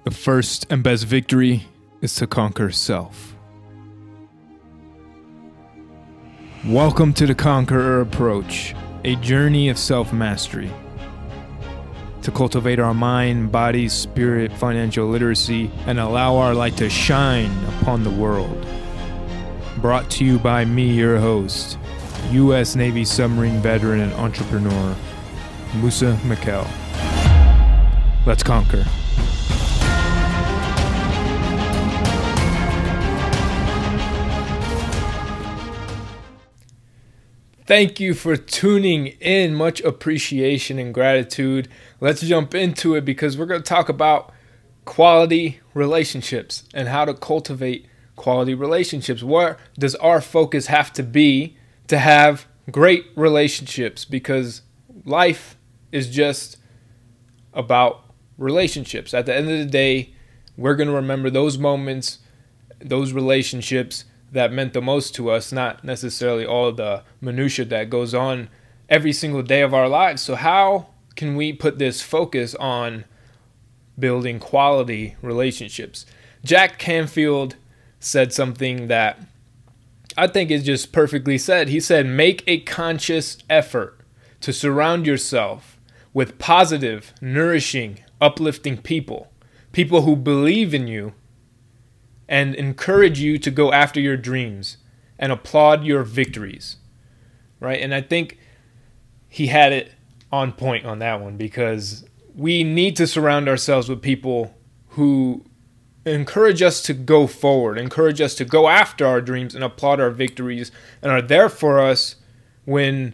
The first and best victory is to conquer self. Welcome to the Conqueror Approach, a journey of self-mastery. To cultivate our mind, body, spirit, financial literacy, and allow our light to shine upon the world. Brought to you by me, your host, U.S. Navy submarine veteran and entrepreneur, Musa Mikkel. Let's conquer. Thank you for tuning in. Much appreciation and gratitude. Let's jump into it because we're going to talk about quality relationships and how to cultivate quality relationships. Where does our focus have to be to have great relationships? Because life is just about relationships. At the end of the day, we're going to remember those moments, those relationships that meant the most to us, not necessarily all the minutia that goes on every single day of our lives. So how can we put this focus on building quality relationships? Jack Canfield said something that I think is just perfectly said. He said, make a conscious effort to surround yourself with positive, nourishing, uplifting people who believe in you and encourage you to go after your dreams and applaud your victories, right? And I think he had it on point on that one because we need to surround ourselves with people who encourage us to go forward, encourage us to go after our dreams and applaud our victories and are there for us when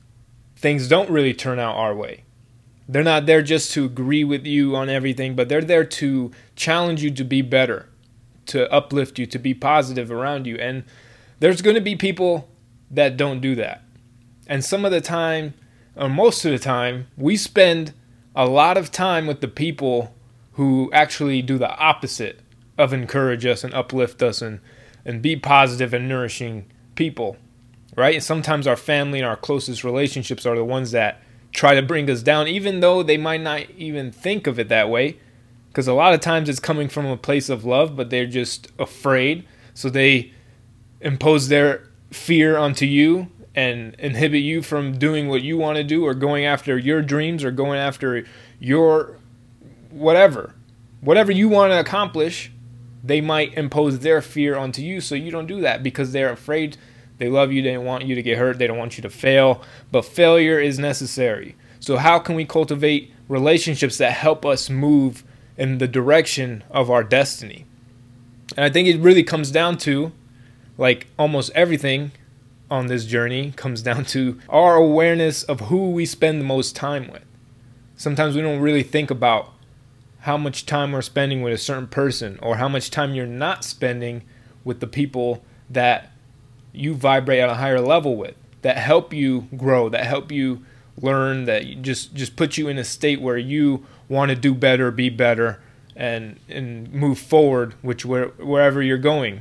things don't really turn out our way. They're not there just to agree with you on everything, but they're there to challenge you to be better, to uplift you, to be positive around you. And there's going to be people that don't do that. And some of the time, or most of the time, we spend a lot of time with the people who actually do the opposite of encourage us and uplift us and be positive and nourishing people, right? And sometimes our family and our closest relationships are the ones that try to bring us down, even though they might not even think of it that way. Because a lot of times it's coming from a place of love, but they're just afraid. So they impose their fear onto you and inhibit you from doing what you want to do or going after your dreams or going after your whatever. Whatever you want to accomplish, they might impose their fear onto you so you don't do that because they're afraid. They love you. They don't want you to get hurt. They don't want you to fail. But failure is necessary. So how can we cultivate relationships that help us move in the direction of our destiny? And I think it really comes down to, like almost everything on this journey, comes down to our awareness of who we spend the most time with. Sometimes we don't really think about how much time we're spending with a certain person or how much time you're not spending with the people that you vibrate at a higher level with, that help you grow, that help you learn, that you just put you in a state where you want to do better, be better, and move forward, wherever you're going.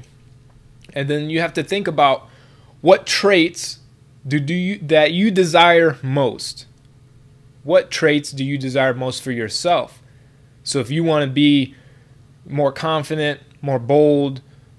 And then you have to think about what traits that you desire most. What traits do you desire most for yourself? So if you want to be more confident, more bold,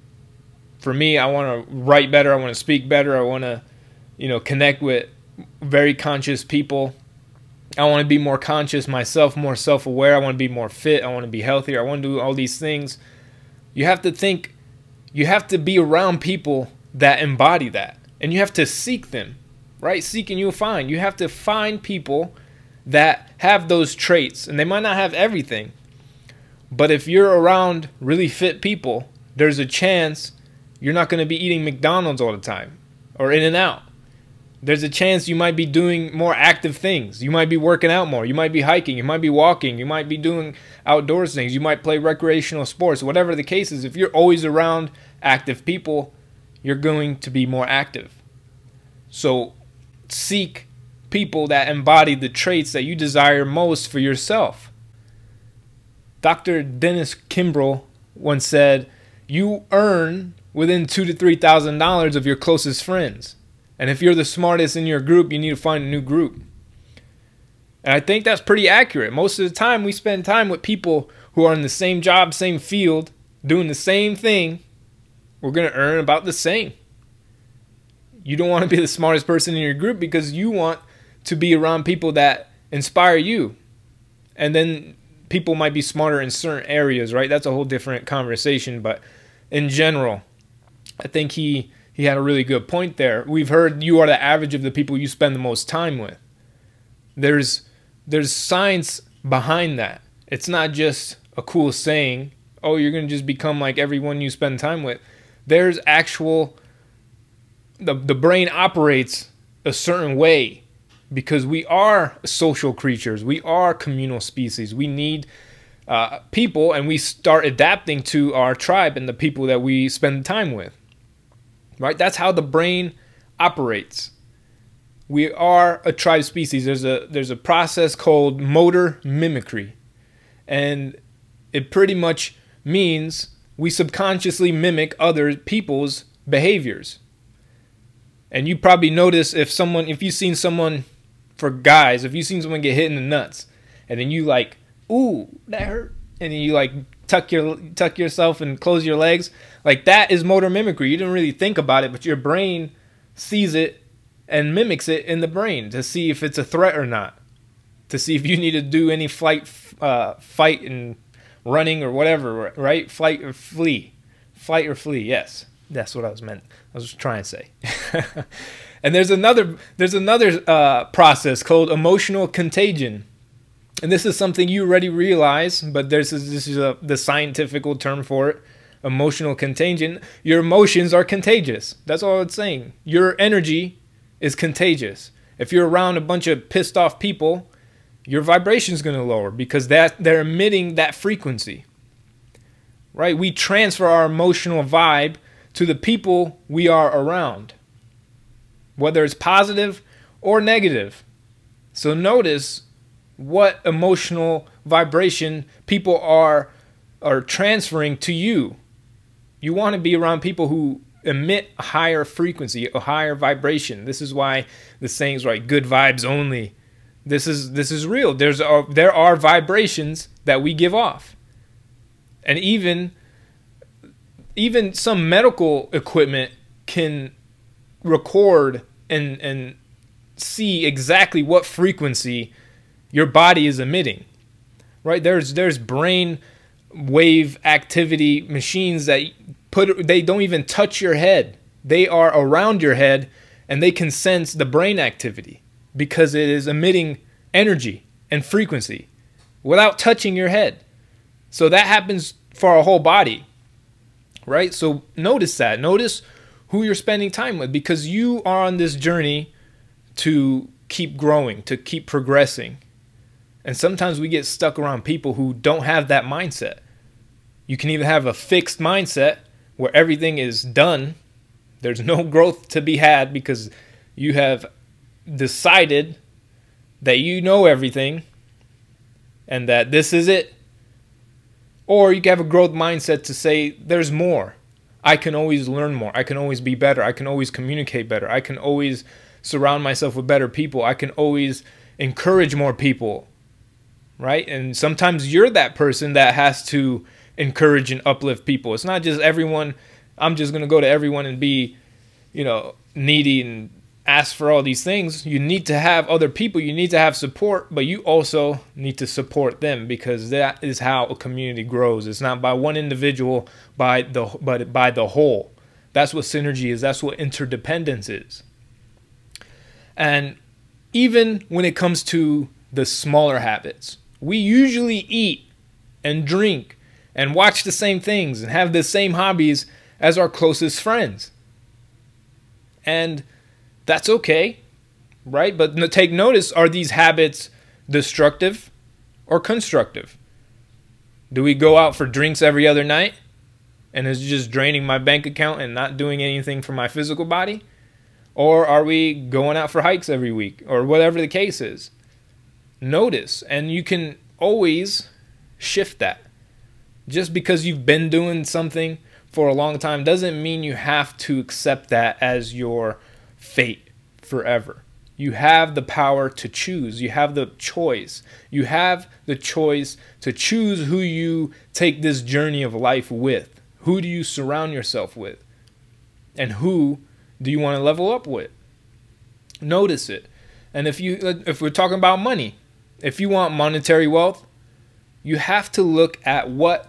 for me, I want to write better, I want to speak better, I want to, connect with very conscious people. I want to be more conscious myself, more self-aware. I want to be more fit. I want to be healthier. I want to do all these things. You have to think, you have to be around people that embody that. And you have to seek them, right? Seek and you'll find. You have to find people that have those traits. And they might not have everything. But if you're around really fit people, there's a chance you're not going to be eating McDonald's all the time or In-N-Out. There's a chance you might be doing more active things. You might be working out more. You might be hiking. You might be walking. You might be doing outdoors things. You might play recreational sports. Whatever the case is, if you're always around active people, you're going to be more active. So seek people that embody the traits that you desire most for yourself. Dr. Dennis Kimbrell once said, you earn within $2,000 to $3,000 of your closest friends. And if you're the smartest in your group, you need to find a new group. And I think that's pretty accurate. Most of the time we spend time with people who are in the same job, same field, doing the same thing. We're going to earn about the same. You don't want to be the smartest person in your group because you want to be around people that inspire you. And then people might be smarter in certain areas, right? That's a whole different conversation. But in general, I think he had a really good point there. We've heard you are the average of the people you spend the most time with. There's science behind that. It's not just a cool saying, oh, you're going to just become like everyone you spend time with. There's actual... The brain operates a certain way because we are social creatures. We are communal species. We need people, and we start adapting to our tribe and the people that we spend time with. Right? That's how the brain operates. We are a tribe species. There's a process called motor mimicry, and it pretty much means we subconsciously mimic other people's behaviors. And you probably notice if you've seen someone, for guys, if you've seen someone get hit in the nuts, and then you like, ooh, that hurt, and then you like tuck yourself and close your legs, like that is motor mimicry. You didn't really think about it, but your brain sees it and mimics it in the brain to see if it's a threat or not, to see if you need to do any fight and running or whatever, right? Fight or flee, yes. That's what I was trying to say. And there's another process called emotional contagion. And this is something you already realize, but this is the scientific term for it. Emotional contagion. Your emotions are contagious. That's all it's saying. Your energy is contagious. If you're around a bunch of pissed off people, your vibration is going to lower because they're emitting that frequency. Right? We transfer our emotional vibe to the people we are around, whether it's positive or negative. So notice what emotional vibration people are transferring to you. You want to be around people who emit a higher frequency, a higher vibration. This is why the saying's right, good vibes only. This is real. There are vibrations that we give off. And even some medical equipment can record and see exactly what frequency your body is emitting, right? There's brain wave activity machines that they don't even touch your head. They are around your head and they can sense the brain activity because it is emitting energy and frequency without touching your head. So that happens for our whole body. Right? So notice that. Notice who you're spending time with because you are on this journey to keep growing, to keep progressing. And sometimes we get stuck around people who don't have that mindset. You can even have a fixed mindset where everything is done. There's no growth to be had because you have decided that you know everything and that this is it. Or you can have a growth mindset to say, there's more. I can always learn more. I can always be better. I can always communicate better. I can always surround myself with better people. I can always encourage more people, right? And sometimes you're that person that has to encourage and uplift people. It's not just everyone. I'm just going to go to everyone and be, needy and ask for all these things. You need to have other people. You need to have support, but you also need to support them because that is how a community grows. It's not by one individual, but by the whole. That's what synergy is. That's what interdependence is. And even when it comes to the smaller habits, we usually eat and drink and watch the same things and have the same hobbies as our closest friends. And that's okay, right? But take notice, are these habits destructive or constructive? Do we go out for drinks every other night and it's just draining my bank account and not doing anything for my physical body? Or are we going out for hikes every week or whatever the case is? Notice, and you can always shift that. Just because you've been doing something for a long time doesn't mean you have to accept that as your fate forever. You have the power to choose. You have the choice. You have the choice to choose who you take this journey of life with. Who do you surround yourself with? And who do you want to level up with? Notice it. And if we're talking about money, if you want monetary wealth, you have to look at what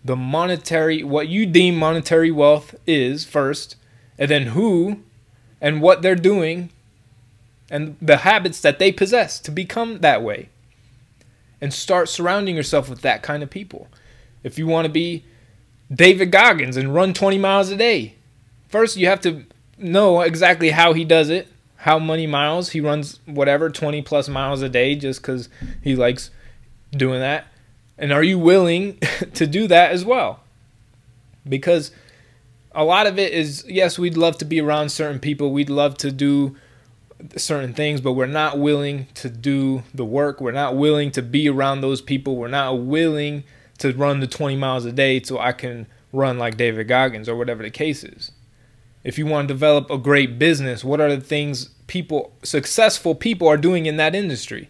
you deem monetary wealth is first, and then who and what they're doing and the habits that they possess to become that way. And start surrounding yourself with that kind of people. If you want to be David Goggins and run 20 miles a day, first you have to know exactly how he does it, how many miles he runs, whatever, 20 plus miles a day just because he likes doing that. And are you willing to do that as well? Because a lot of it is, yes, we'd love to be around certain people. We'd love to do certain things, but we're not willing to do the work. We're not willing to be around those people. We're not willing to run the 20 miles a day so I can run like David Goggins or whatever the case is. If you want to develop a great business, what are the things successful people are doing in that industry?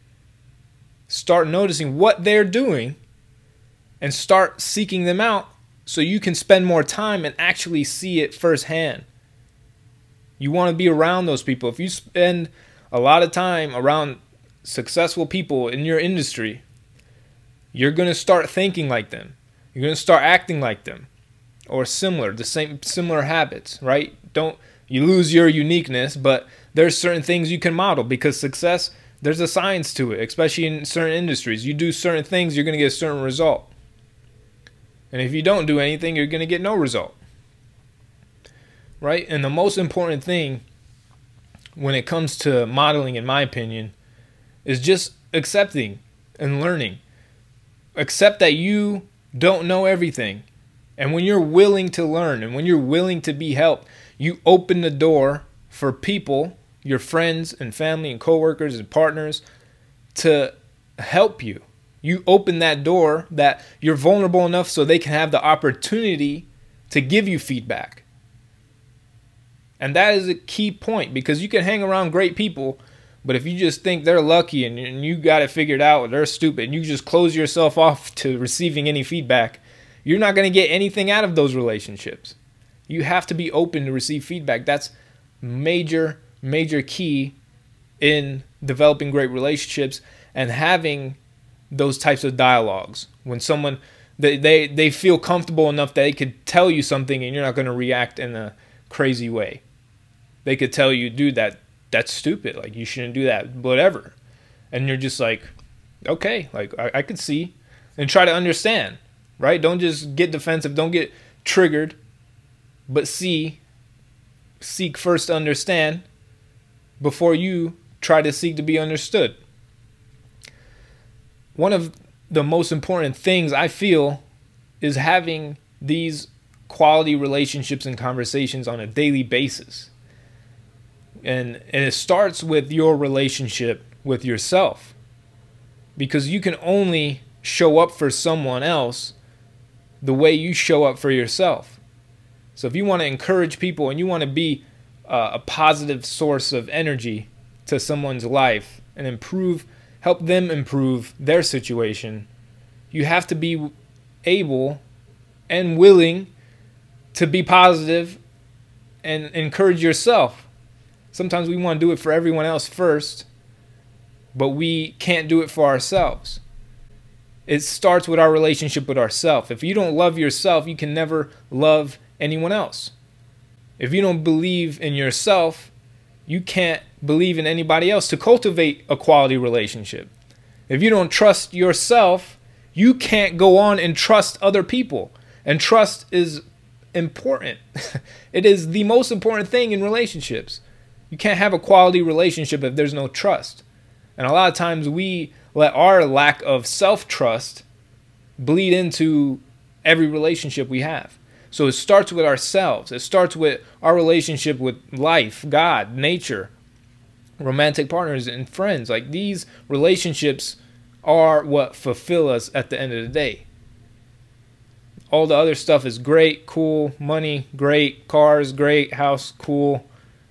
Start noticing what they're doing and start seeking them out so you can spend more time and actually see it firsthand. You want to be around those people. If you spend a lot of time around successful people in your industry, you're going to start thinking like them. You're going to start acting like them or similar habits, right? You lose your uniqueness, but there's certain things you can model because success, there's a science to it, especially in certain industries. You do certain things, you're going to get a certain result. And if you don't do anything, you're going to get no result. Right? And the most important thing when it comes to modeling, in my opinion, is just accepting and learning. Accept that you don't know everything. And when you're willing to learn and when you're willing to be helped, you open the door for people, your friends and family and coworkers and partners, to help you. You open that door that you're vulnerable enough so they can have the opportunity to give you feedback. And that is a key point, because you can hang around great people, but if you just think they're lucky and you got it figured out, or they're stupid, and you just close yourself off to receiving any feedback, you're not going to get anything out of those relationships. You have to be open to receive feedback. That's major key in developing great relationships and having those types of dialogues. When someone, they feel comfortable enough that they could tell you something and you're not going to react in a crazy way. They could tell you, dude, that's stupid. Like, you shouldn't do that, whatever. And you're just like, okay, like I could see, and try to understand, right? Don't just get defensive. Don't get triggered, but seek first to understand before you try to seek to be understood. One of the most important things I feel is having these quality relationships and conversations on a daily basis. And it starts with your relationship with yourself, because you can only show up for someone else the way you show up for yourself. So if you want to encourage people and you want to be a positive source of energy to someone's life and help them improve their situation, you have to be able and willing to be positive and encourage yourself. Sometimes we want to do it for everyone else first, but we can't do it for ourselves. It starts with our relationship with ourselves. If you don't love yourself, you can never love anyone else. If you don't believe in yourself, you can't believe in anybody else to cultivate a quality relationship. If you don't trust yourself, you can't go on and trust other people. And trust is important. It is the most important thing in relationships. You can't have a quality relationship if there's no trust. And a lot of times we let our lack of self-trust bleed into every relationship we have. So it starts with ourselves. It starts with our relationship with life, God, nature, romantic partners, and friends. Like, these relationships are what fulfill us at the end of the day. All the other stuff is great, cool, money, great, cars, great, house, cool.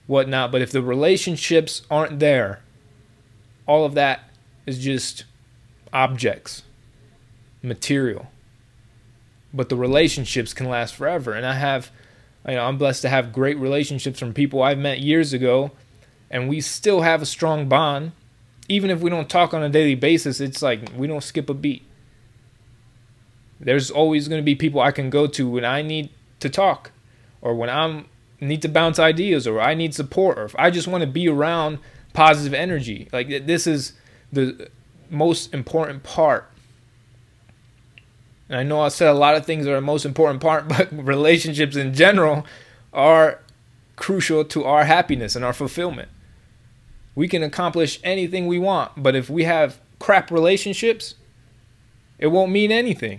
whatnot. But if the relationships aren't there, all of that is just objects, material. But the relationships can last forever. And I'm blessed to have great relationships from people I've met years ago, and we still have a strong bond. Even if we don't talk on a daily basis, it's like we don't skip a beat. There's always going to be people I can go to when I need to talk, or when I need to bounce ideas, or I need support, or if I just want to be around positive energy. Like, this is the most important part. And I know I said a lot of things are the most important part, but relationships in general are crucial to our happiness and our fulfillment. We can accomplish anything we want, but if we have crap relationships, it won't mean anything.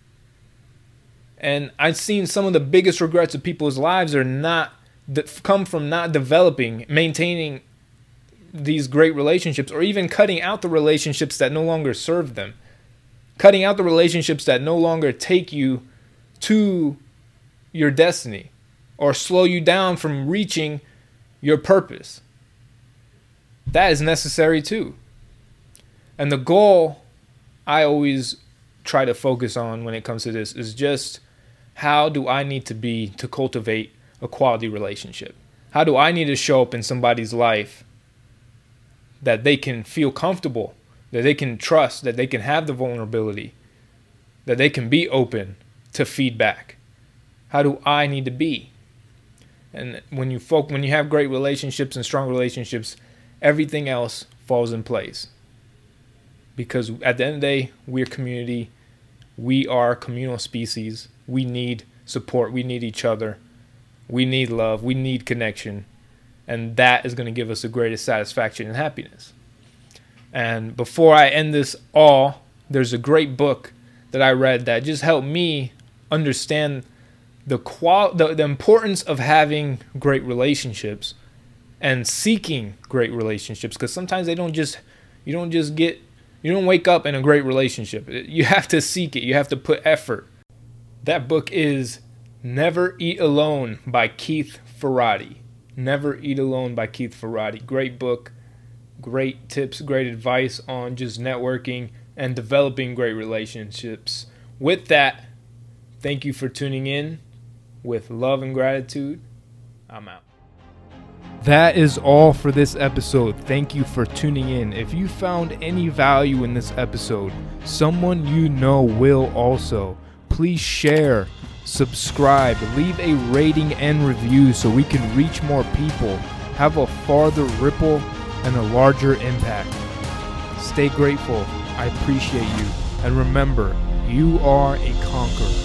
And I've seen some of the biggest regrets of people's lives come from not developing, maintaining these great relationships, or even cutting out the relationships that no longer serve them. Cutting out the relationships that no longer take you to your destiny or slow you down from reaching your purpose. That is necessary too. And the goal I always try to focus on when it comes to this is just, how do I need to be to cultivate a quality relationship? How do I need to show up in somebody's life that they can feel comfortable, that they can trust, that they can have the vulnerability, that they can be open to feedback? How do I need to be? And when you have great relationships and strong relationships, everything else falls in place. Because at the end of the day, we're community. We are a communal species. We need support. We need each other. We need love. We need connection. And that is going to give us the greatest satisfaction and happiness. And before I end this all, there's a great book that I read that just helped me understand the importance of having great relationships and seeking great relationships. Because sometimes you don't wake up in a great relationship. You have to seek it. You have to put effort. That book is Never Eat Alone by Keith Ferrati. Never Eat Alone by Keith Ferrati. Great book, great tips, great advice on just networking and developing great relationships. With that, thank you for tuning in. With love and gratitude, I'm out. That is all for this episode. Thank you for tuning in. If you found any value in this episode, someone you know will also. Please share, subscribe, leave a rating and review so we can reach more people, have a farther ripple and a larger impact. Stay grateful. I appreciate you. And remember, you are a conqueror.